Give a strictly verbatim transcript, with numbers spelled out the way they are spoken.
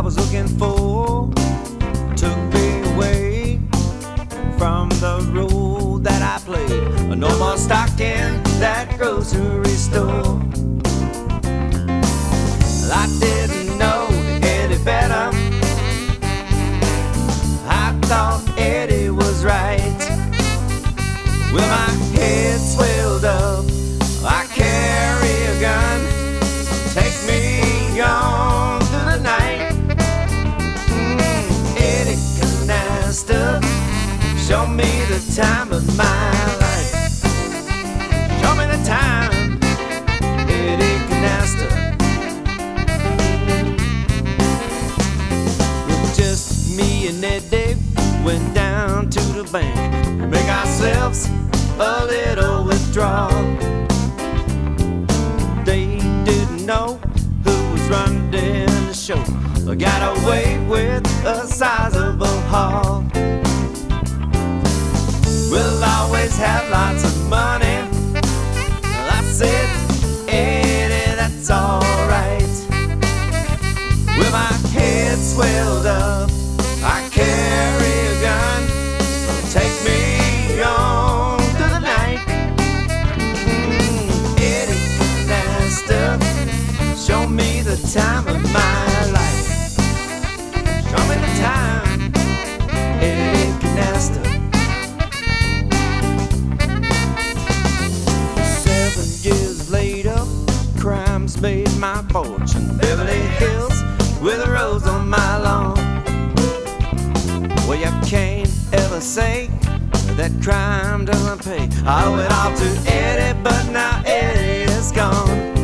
was looking for took me away from the role that I played. No more stock in that grocery store. I didn't know any better. I thought Eddie was right. Well, my head swelled up. I carry a gun. Take me on through the night. Mm, Eddie Canasta, show me the time of my life. Show me the time, Eddie Canasta. Just me and Eddie went down to the bank, make ourselves a little withdrawal. They didn't know who was running the show. I got away with a sizable haul. We'll always have lots of money. I said, Eddie, that's alright. With my head swelled up, I carry a gun. Take me on through the night. Mm, Eddie Canasta, show me the time of my life. Show me the time, Eddie Canasta. Seven years later, crime's made my fortune. Beverly Hills with a rose on my lawn. Well, you can't ever say that crime doesn't pay. I went off to Eddie, but now Eddie is gone.